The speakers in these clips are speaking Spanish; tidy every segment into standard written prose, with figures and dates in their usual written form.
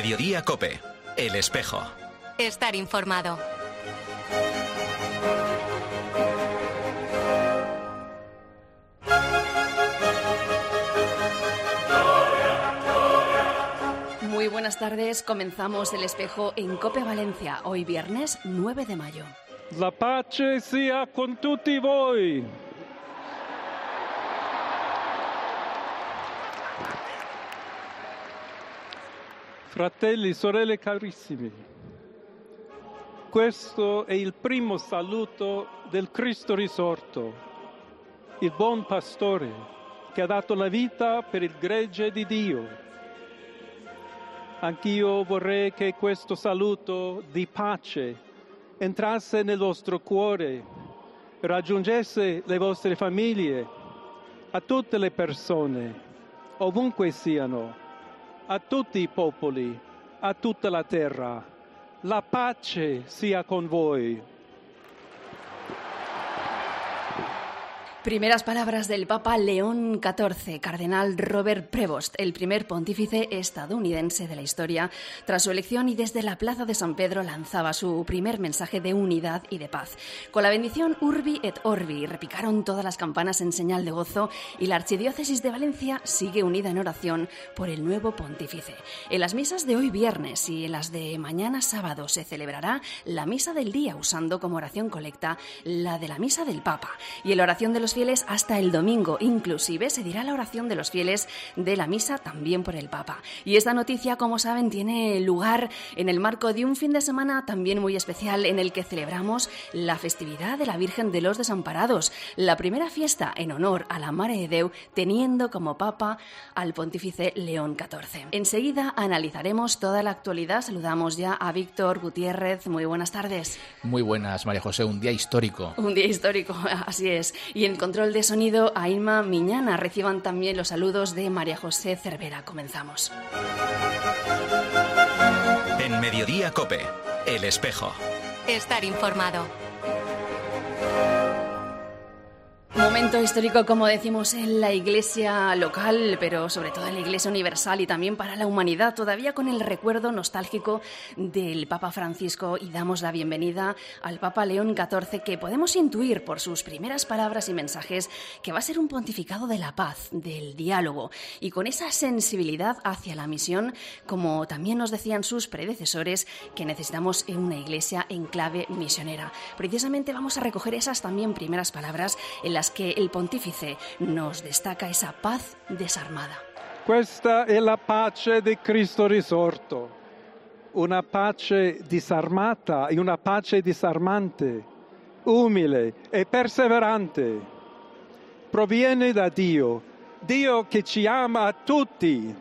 Mediodía COPE. El Espejo. Estar informado. Muy buenas tardes, comenzamos El Espejo en COPE Valencia, hoy viernes 9 de mayo. La pace sia con tutti voi. Fratelli, sorelle carissimi, questo è il primo saluto del Cristo risorto, il buon pastore che ha dato la vita per il gregge di Dio. Anch'io vorrei che questo saluto di pace entrasse nel vostro cuore, raggiungesse le vostre famiglie, a tutte le persone, ovunque siano, a tutti i popoli, a tutta la terra. La pace sia con voi. Primeras palabras del Papa León XIV, cardenal Robert Prevost, el primer pontífice estadounidense de la historia. Tras su elección y desde la Plaza de San Pedro lanzaba su primer mensaje de unidad y de paz. Con la bendición Urbi et Orbi repicaron todas las campanas en señal de gozo y la Archidiócesis de Valencia sigue unida en oración por el nuevo pontífice. En las misas de hoy viernes y en las de mañana sábado se celebrará la misa del día usando como oración colecta la de la misa del Papa y en la oración de los fieles hasta el domingo. Inclusive se dirá la oración de los fieles de la misa también por el Papa. Y esta noticia, como saben, tiene lugar en el marco de un fin de semana también muy especial en el que celebramos la festividad de la Virgen de los Desamparados, la primera fiesta en honor a la Mare de Déu, teniendo como Papa al pontífice León XIV. Enseguida analizaremos toda la actualidad. Saludamos ya a Víctor Gutiérrez. Muy buenas tardes. Muy buenas, María José. Un día histórico. Un día histórico, así es. Y en control de sonido a Inma Miñana. Reciban también los saludos de María José Cervera. Comenzamos. En Mediodía COPE. El Espejo. Estar informado. Momento histórico, como decimos, en la iglesia local, pero sobre todo en la iglesia universal y también para la humanidad, todavía con el recuerdo nostálgico del Papa Francisco, y damos la bienvenida al Papa León XIV, que podemos intuir por sus primeras palabras y mensajes que va a ser un pontificado de la paz, del diálogo, y con esa sensibilidad hacia la misión, como también nos decían sus predecesores, que necesitamos en una iglesia en clave misionera. Precisamente vamos a recoger esas también primeras palabras en las que el pontífice nos destaca esa paz desarmada. Questa è la pace di Cristo risorto, una pace disarmata e una pace disarmante, umile e perseverante. Proviene da Dio, Dio che ci ama a tutti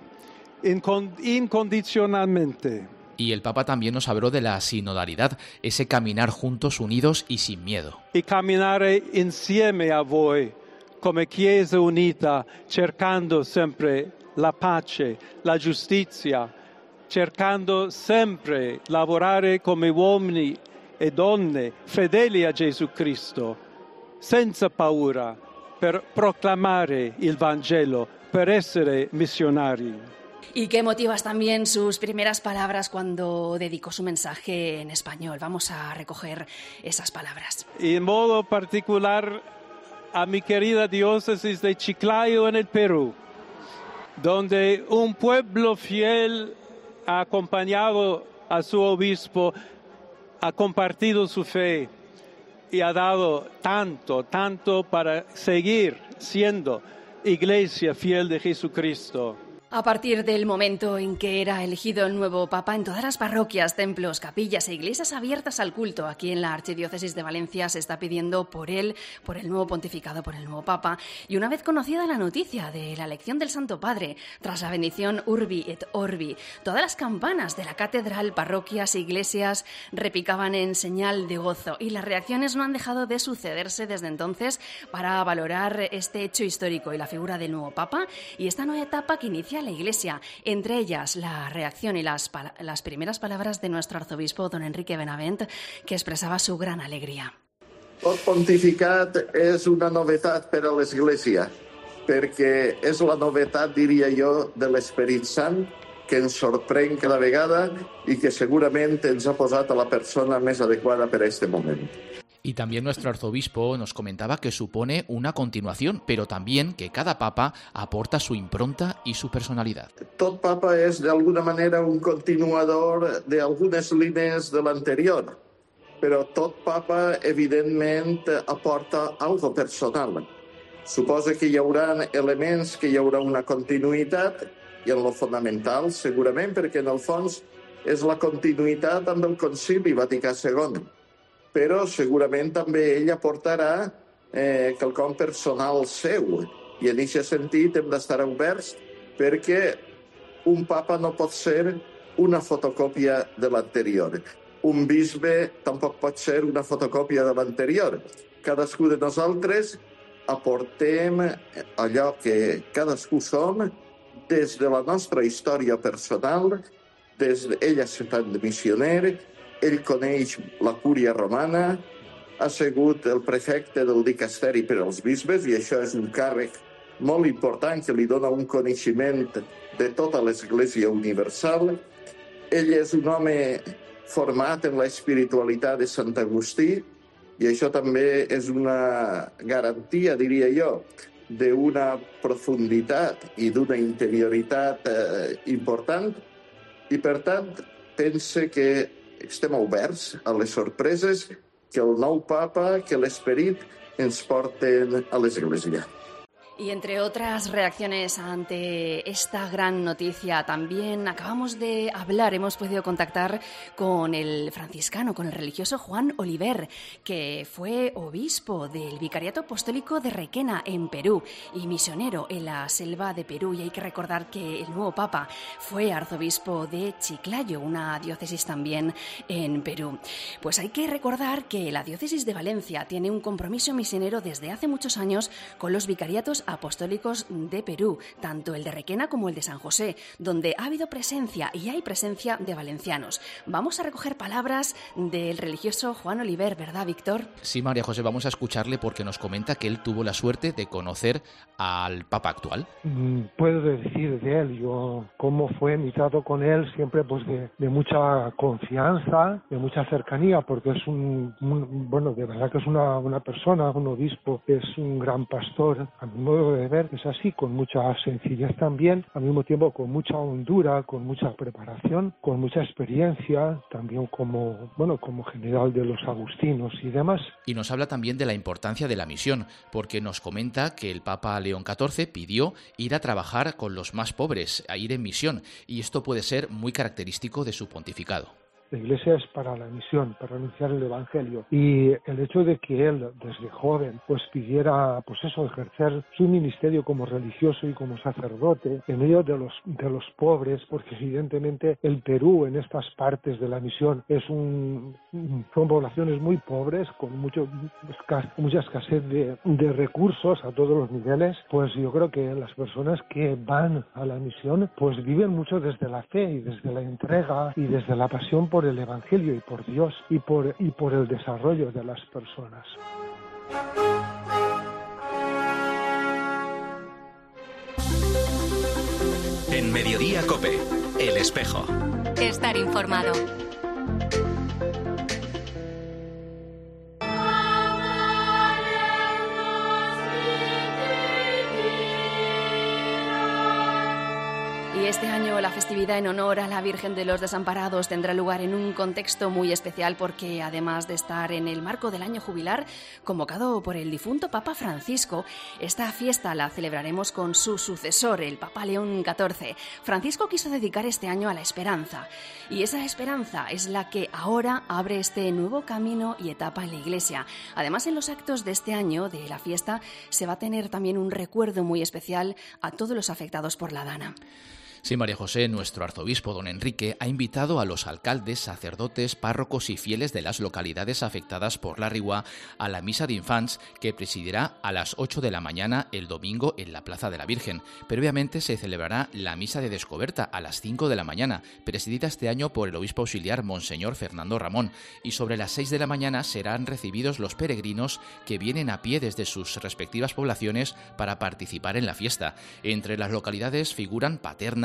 incondizionalmente. Y el Papa también nos habló de la sinodalidad, ese caminar juntos, unidos y sin miedo. E camminare insieme a voi come Chiesa unita, cercando sempre la pace, la giustizia, cercando sempre lavorare come uomini e donne fedeli a Gesù Cristo, senza paura, per proclamare il Vangelo, per essere missionari. Y qué motivas también sus primeras palabras cuando dedicó su mensaje en español. Vamos a recoger esas palabras. Y en modo particular a mi querida diócesis de Chiclayo en el Perú, donde un pueblo fiel ha acompañado a su obispo, ha compartido su fe y ha dado tanto para seguir siendo iglesia fiel de Jesucristo. A partir del momento en que era elegido el nuevo Papa, en todas las parroquias, templos, capillas e iglesias abiertas al culto aquí en la Archidiócesis de Valencia se está pidiendo por él, por el nuevo pontificado, por el nuevo Papa. Y una vez conocida la noticia de la elección del Santo Padre, tras la bendición Urbi et Orbi, todas las campanas de la catedral, parroquias e iglesias repicaban en señal de gozo. Y las reacciones no han dejado de sucederse desde entonces para valorar este hecho histórico y la figura del nuevo Papa y esta nueva etapa que inicia la Iglesia, entre ellas la reacción y las primeras palabras de nuestro arzobispo, don Enrique Benavent, que expresaba su gran alegría. El pontificat és una novetat per a l'Església, perquè és la novetat, diria jo, de l'Esperit Sant que ens sorprèn cada vegada i que segurament ens ha posat a la persona més adequada per a este moment. Y también nuestro arzobispo nos comentaba que supone una continuación, pero también que cada papa aporta su impronta y su personalidad. Tot papa és d'alguna manera un continuador d'algunes línies de l'anterior, però tot papa evidentment aporta algo personal. Suposa que hi haurà elements que hi haurà una continuïtat i en lo fonamental segurament perquè en el fons és la continuïtat amb el Concili Vaticà II. Però segurament també ell aportarà quelcom personal seu. I en aquest sentit hem d'estar oberts perquè un papa no pot ser una fotocòpia de l'anterior. Un bisbe tampoc pot ser una fotocòpia de l'anterior. Cadascú de nosaltres aportem allò que cadascú som des de la nostra història personal, ell ha estat missioner, ell coneix la cúria romana, ha sigut el prefecte del dicasteri per als bisbes i això és un càrrec molt important que li dona un coneixement de tota l'Església Universal. Ell és un home format en l'espiritualitat de Sant Agustí i això també és una garantia, diria jo, d'una profunditat i d'una interioritat important i, per tant, pense que estem oberts a les sorpreses que el nou papa, que l'esperit ens porten a l'Església. Y entre otras reacciones ante esta gran noticia, también acabamos de hablar, hemos podido contactar con el franciscano, con el religioso Juan Oliver, que fue obispo del Vicariato Apostólico de Requena, en Perú, y misionero en la selva de Perú. Y hay que recordar que el nuevo papa fue arzobispo de Chiclayo, una diócesis también en Perú. Pues hay que recordar que la diócesis de Valencia tiene un compromiso misionero desde hace muchos años con los vicariatos apostólicos de Perú, tanto el de Requena como el de San José, donde ha habido presencia y hay presencia de valencianos. Vamos a recoger palabras del religioso Juan Oliver, ¿verdad, Víctor? Sí, María José, vamos a escucharle porque nos comenta que él tuvo la suerte de conocer al Papa actual. Puedo decir de él, yo cómo fue mi trato con él, siempre pues de mucha confianza, de mucha cercanía, porque es bueno, de verdad que es una persona, un obispo, es un gran pastor, a mi modo de ver, es así, con mucha sencillez también, al mismo tiempo con mucha hondura, con mucha preparación, con mucha experiencia, también como general de los agustinos y demás. Y nos habla también de la importancia de la misión, porque nos comenta que el Papa León XIV pidió ir a trabajar con los más pobres, a ir en misión, y esto puede ser muy característico de su pontificado. La Iglesia es para la misión, para anunciar el Evangelio. Y el hecho de que él, desde joven, pues pidiera, pues eso, ejercer su ministerio como religioso y como sacerdote en medio de los pobres, porque evidentemente el Perú en estas partes de la misión son poblaciones muy pobres, con mucha escasez de recursos a todos los niveles, pues yo creo que las personas que van a la misión, pues viven mucho desde la fe y desde la entrega y desde la pasión por el Evangelio y por Dios y por el desarrollo de las personas. En Mediodía COPE, El Espejo. Estar informado. Y este año la festividad en honor a la Virgen de los Desamparados tendrá lugar en un contexto muy especial porque, además de estar en el marco del año jubilar convocado por el difunto Papa Francisco, esta fiesta la celebraremos con su sucesor, el Papa León XIV. Francisco quiso dedicar este año a la esperanza, y esa esperanza es la que ahora abre este nuevo camino y etapa en la Iglesia. Además, en los actos de este año de la fiesta se va a tener también un recuerdo muy especial a todos los afectados por la Dana. Sí, María José, nuestro arzobispo don Enrique ha invitado a los alcaldes, sacerdotes, párrocos y fieles de las localidades afectadas por la Rigua a la misa de infants que presidirá a las 8 de la mañana el domingo en la Plaza de la Virgen. Previamente se celebrará la misa de descoberta a las 5 de la mañana, presidida este año por el obispo auxiliar Monseñor Fernando Ramón, y sobre las 6 de la mañana serán recibidos los peregrinos que vienen a pie desde sus respectivas poblaciones para participar en la fiesta. Entre las localidades figuran Paterna,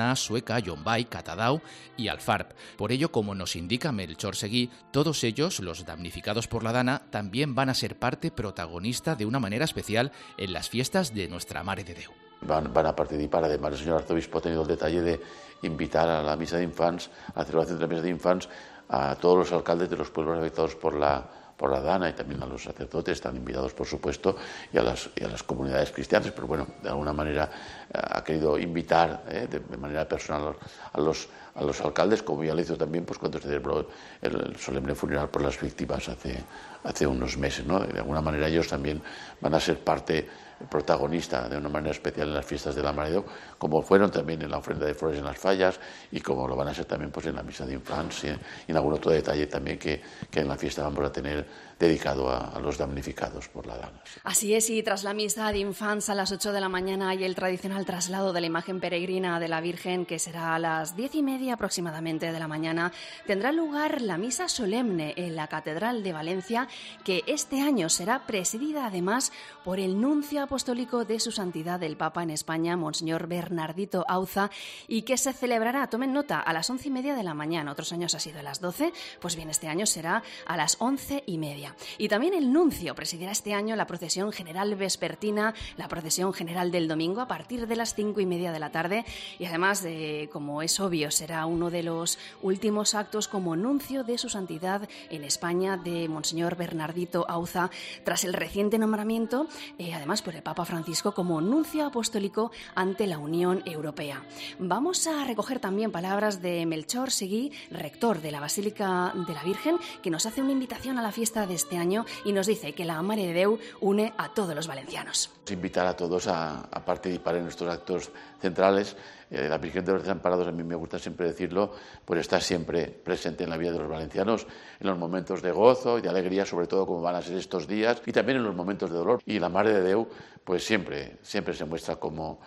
Barcelona, Sueca, Llombai, Catadau y Alfarb. Por ello, como nos indica Melchor Seguí, todos ellos, los damnificados por la dana, también van a ser parte protagonista de una manera especial en las fiestas de Nuestra Mare de Déu. Van a participar, además el señor arzobispo ha tenido el detalle de invitar a la misa de infants, a la celebración de la misa de infants, a todos los alcaldes de los pueblos afectados por la dana y también a los sacerdotes, están invitados por supuesto, y a las comunidades cristianas, pero bueno, de alguna manera ha querido invitar de manera personal a los alcaldes, como ya lo hizo también pues cuando se celebró el solemne funeral por las víctimas hace unos meses, ¿no? De alguna manera ellos también van a ser parte protagonista de una manera especial en las fiestas de la Mare de Déu, como fueron también en la ofrenda de flores en las fallas y como lo van a ser también pues en la misa de infants y en algún otro detalle también que en la fiesta vamos a tener dedicado a los damnificados por la dana. Así es, y tras la misa de infants a las 8 de la mañana y el tradicional traslado de la imagen peregrina de la Virgen, que será a las 10:30 aproximadamente de la mañana, tendrá lugar la misa solemne en la Catedral de Valencia, que este año será presidida además por el nuncio apostólico de su santidad el Papa en España, Monseñor Bernardito Auza, y que se celebrará, tomen nota, a las 11:30 de la mañana. Otros años ha sido a las 12, pues bien, este año será a las 11:30. Y también el nuncio presidirá este año la procesión general vespertina, la procesión general del domingo a partir de las 5:30 de la tarde, y además, como es obvio, será uno de los últimos actos como nuncio de su santidad en España de Monseñor Bernardito Auza, tras el reciente nombramiento, además por el Papa Francisco, como nuncio apostólico ante la Unión Europea. Vamos a recoger también palabras de Melchor Seguí, rector de la Basílica de la Virgen, que nos hace una invitación a la fiesta de este año y nos dice que la Mare de Déu une a todos los valencianos. Invitar a todos a participar en nuestros actos centrales. La Virgen de los Desamparados, a mí me gusta siempre decirlo, pues está siempre presente en la vida de los valencianos, en los momentos de gozo y de alegría, sobre todo como van a ser estos días, y también en los momentos de dolor. Y la Mare de Déu, pues siempre se muestra como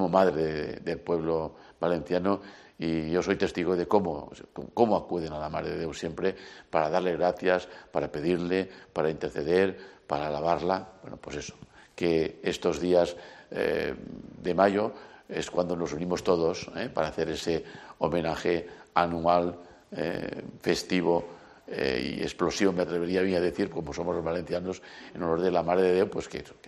madre del pueblo valenciano, y yo soy testigo de cómo acuden a la Mare de Déu siempre para darle gracias, para pedirle, para interceder, para alabarla. Bueno, pues eso, que estos días de mayo es cuando nos unimos todos para hacer ese homenaje anual, festivo y explosivo, me atrevería a decir, como somos los valencianos, en honor de la Mare de Déu, pues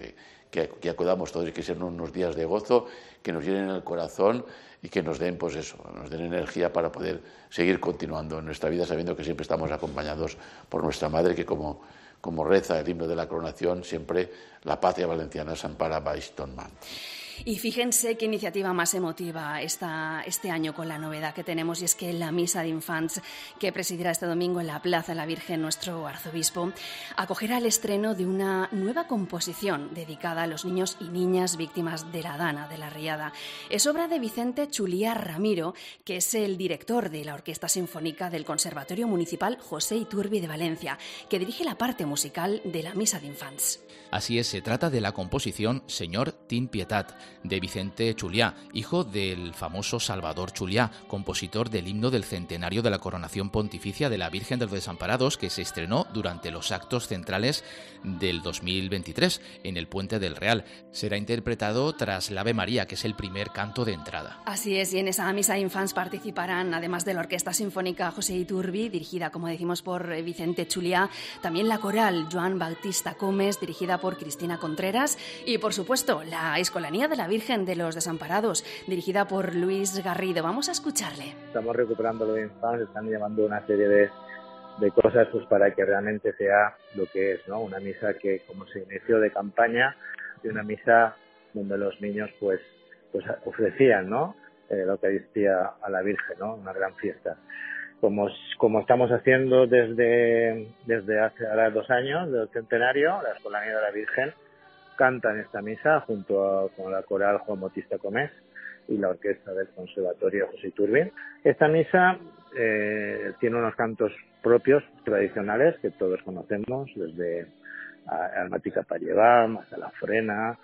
que acudamos todos y que sean unos días de gozo, que nos llenen el corazón y que nos den, pues eso, nos den energía para poder seguir continuando en nuestra vida, sabiendo que siempre estamos acompañados por nuestra Madre, que como reza el himno de la coronación, siempre la patria valenciana s'empara baix ton mant. Y fíjense qué iniciativa más emotiva este año con la novedad que tenemos, y es que la misa de infants que presidirá este domingo en la Plaza de la Virgen nuestro arzobispo acogerá el estreno de una nueva composición dedicada a los niños y niñas víctimas de la dana, de la riada. Es obra de Vicente Chuliá Ramiro, que es el director de la Orquesta Sinfónica del Conservatorio Municipal José Iturbi de Valencia, que dirige la parte musical de la misa de infants. Así es, se trata de la composición Señor, tin pietat, de Vicente Chuliá, hijo del famoso Salvador Chuliá, compositor del himno del centenario de la coronación pontificia de la Virgen de los Desamparados, que se estrenó durante los actos centrales del 2023 en el Puente del Real. Será interpretado tras la Ave María, que es el primer canto de entrada. Así es, y en esa misa de infants participarán, además de la Orquesta Sinfónica José Iturbi, dirigida, como decimos, por Vicente Chuliá, también la coral Joan Bautista Comes, dirigida por Cristina Contreras, y por supuesto la Escolanía de la Virgen de los Desamparados, dirigida por Luis Garrido. Vamos a escucharle. Estamos recuperando lo de infants, están llevando una serie de cosas pues para que realmente sea lo que es, ¿no? Una misa que, como se inició de campaña, y una misa donde los niños pues ofrecían, ¿no? La Eucaristía a la Virgen, ¿no? Una gran fiesta. Como estamos haciendo desde hace ahora 2 años del centenario, la Escolanía de la Virgen canta en esta misa junto con la coral Juan Bautista Comés y la orquesta del Conservatorio José Iturbi. Esta misa tiene unos cantos propios, tradicionales, que todos conocemos, desde Almática para llevar, hasta la Frena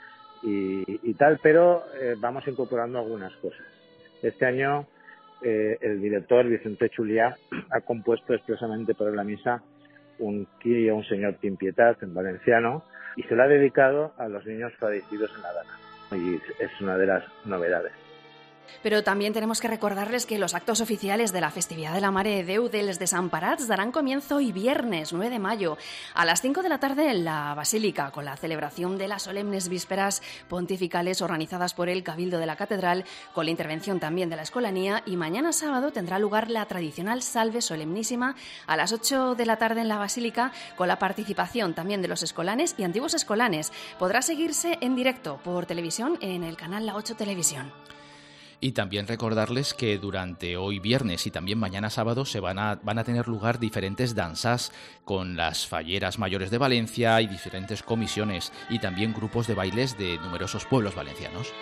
y tal, pero vamos incorporando algunas cosas. Este año el director Vicente Chuliá ha compuesto expresamente para la misa un Kyrie, un Señor tin pietat en valenciano, y se lo ha dedicado a los niños fallecidos en la dana, y es una de las novedades. Pero también tenemos que recordarles que los actos oficiales de la festividad de la Mare de Déu dels Desemparats darán comienzo hoy viernes 9 de mayo a las 5 de la tarde en la Basílica, con la celebración de las solemnes vísperas pontificales organizadas por el Cabildo de la Catedral, con la intervención también de la Escolanía, y mañana sábado tendrá lugar la tradicional Salve Solemnísima a las 8 de la tarde en la Basílica, con la participación también de los escolanes y antiguos escolanes. Podrá seguirse en directo por televisión en el canal La 8 Televisión. Y también recordarles que durante hoy viernes y también mañana sábado van a tener lugar diferentes danzas con las falleras mayores de Valencia y diferentes comisiones y también grupos de bailes de numerosos pueblos valencianos.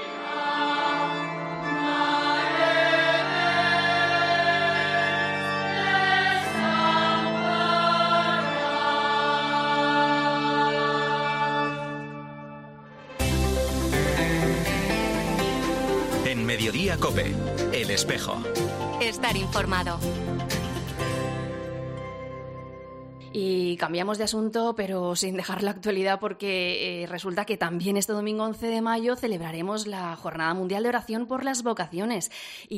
Mediodía COPE, El Espejo. Estar informado. Y cambiamos de asunto, pero sin dejar la actualidad, porque resulta que también este domingo 11 de mayo celebraremos la Jornada Mundial de Oración por las Vocaciones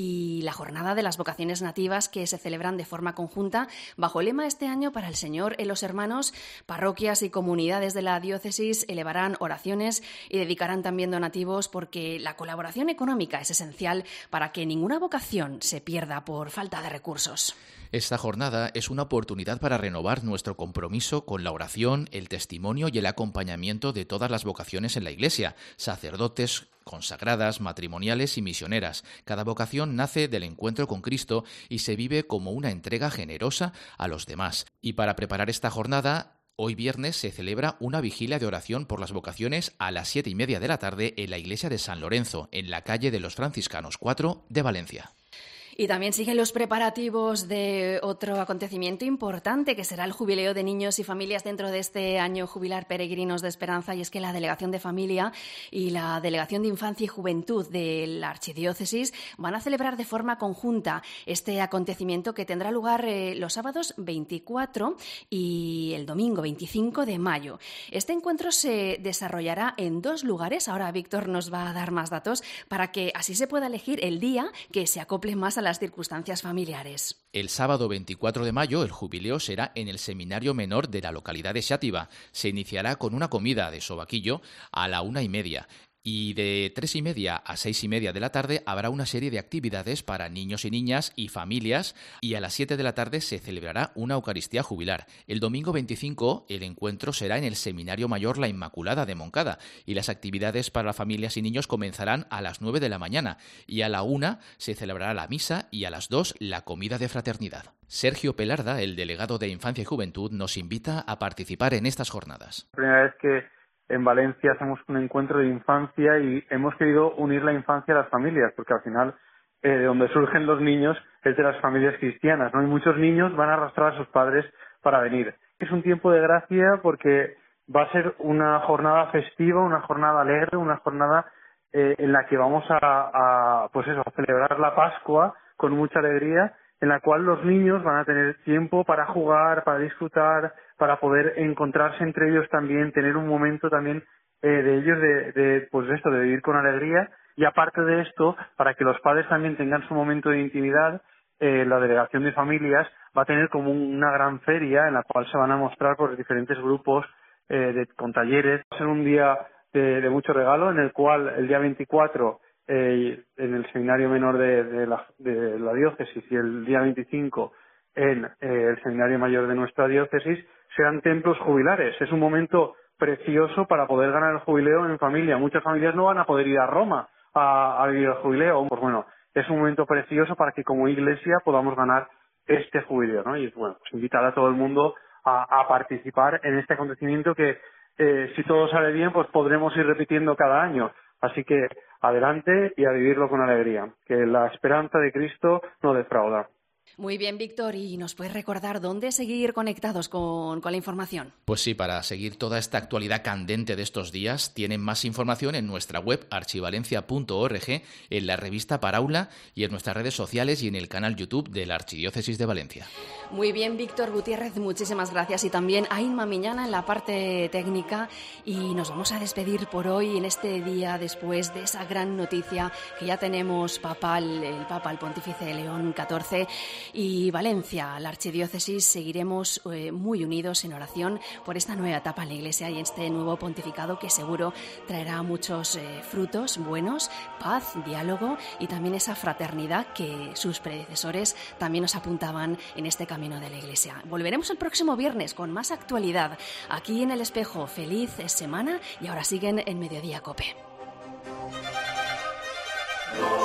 y la Jornada de las Vocaciones Nativas, que se celebran de forma conjunta bajo el lema este año para el Señor y los hermanos. Parroquias y comunidades de la diócesis elevarán oraciones y dedicarán también donativos, porque la colaboración económica es esencial para que ninguna vocación se pierda por falta de recursos. Esta jornada es una oportunidad para renovar nuestro compromiso con la oración, el testimonio y el acompañamiento de todas las vocaciones en la Iglesia, sacerdotes, consagradas, matrimoniales y misioneras. Cada vocación nace del encuentro con Cristo y se vive como una entrega generosa a los demás. Y para preparar esta jornada, hoy viernes se celebra una vigilia de oración por las vocaciones a las 7:30 de la tarde en la iglesia de San Lorenzo, en la calle de los Franciscanos 4 de Valencia. Y también siguen los preparativos de otro acontecimiento importante, que será el jubileo de niños y familias dentro de este año jubilar Peregrinos de Esperanza. Y es que la Delegación de Familia y la Delegación de Infancia y Juventud de la Archidiócesis van a celebrar de forma conjunta este acontecimiento, que tendrá lugar los sábados 24 y el domingo 25 de mayo. Este encuentro se desarrollará en 2 lugares. Ahora Víctor nos va a dar más datos para que así se pueda elegir el día que se acople más a las circunstancias familiares. El sábado 24 de mayo el jubileo será en el Seminario Menor de la localidad de Xàtiva. Se iniciará con una comida de sobaquillo a la 1:30. Y de 3:30 a 6:30 de la tarde habrá una serie de actividades para niños y niñas y familias, y a las 7 de la tarde se celebrará una Eucaristía jubilar. El domingo 25 el encuentro será en el Seminario Mayor La Inmaculada de Moncada, y las actividades para familias y niños comenzarán a las 9 de la mañana, y a la 1 se celebrará la misa y a las 2 la comida de fraternidad. Sergio Pelarda, el delegado de Infancia y Juventud, nos invita a participar en estas jornadas. La primera vez que en Valencia hacemos un encuentro de infancia y hemos querido unir la infancia a las familias, porque al final de donde surgen los niños es de las familias cristianas, ¿no? Y muchos niños van a arrastrar a sus padres para venir. Es un tiempo de gracia porque va a ser una jornada festiva, una jornada alegre, una jornada en la que vamos a celebrar la Pascua con mucha alegría, en la cual los niños van a tener tiempo para jugar, para disfrutar, para poder encontrarse entre ellos también, tener un momento también de ellos de vivir con alegría. Y aparte de esto, para que los padres también tengan su momento de intimidad, la Delegación de Familias va a tener como una gran feria en la cual se van a mostrar por diferentes grupos con talleres. Va a ser un día de mucho regalo, en el cual el día 24 en el Seminario Menor de la Diócesis y el día 25 en el Seminario Mayor de nuestra Diócesis serán templos jubilares. Es un momento precioso para poder ganar el jubileo en familia. Muchas familias no van a poder ir a Roma a vivir el jubileo. Pues bueno, es un momento precioso para que como Iglesia podamos ganar este jubileo, ¿no? Y bueno, pues invitar a todo el mundo a participar en este acontecimiento que si todo sale bien, pues podremos ir repitiendo cada año. Así que adelante y a vivirlo con alegría, que la esperanza de Cristo no defrauda. Muy bien, Víctor, ¿y nos puedes recordar dónde seguir conectados con la información? Pues sí, para seguir toda esta actualidad candente de estos días, tienen más información en nuestra web archivalencia.org, en la revista Paraula y en nuestras redes sociales y en el canal YouTube de la Archidiócesis de Valencia. Muy bien, Víctor Gutiérrez, muchísimas gracias. Y también a Inma Miñana en la parte técnica. Y nos vamos a despedir por hoy en este día después de esa gran noticia que ya tenemos el Papa, el Pontífice León XIV. Y Valencia, la Archidiócesis, seguiremos muy unidos en oración por esta nueva etapa en la Iglesia y este nuevo pontificado que seguro traerá muchos frutos buenos, paz, diálogo y también esa fraternidad que sus predecesores también nos apuntaban en este camino de la Iglesia. Volveremos el próximo viernes con más actualidad aquí en El Espejo. Feliz semana y ahora siguen en Mediodía COPE.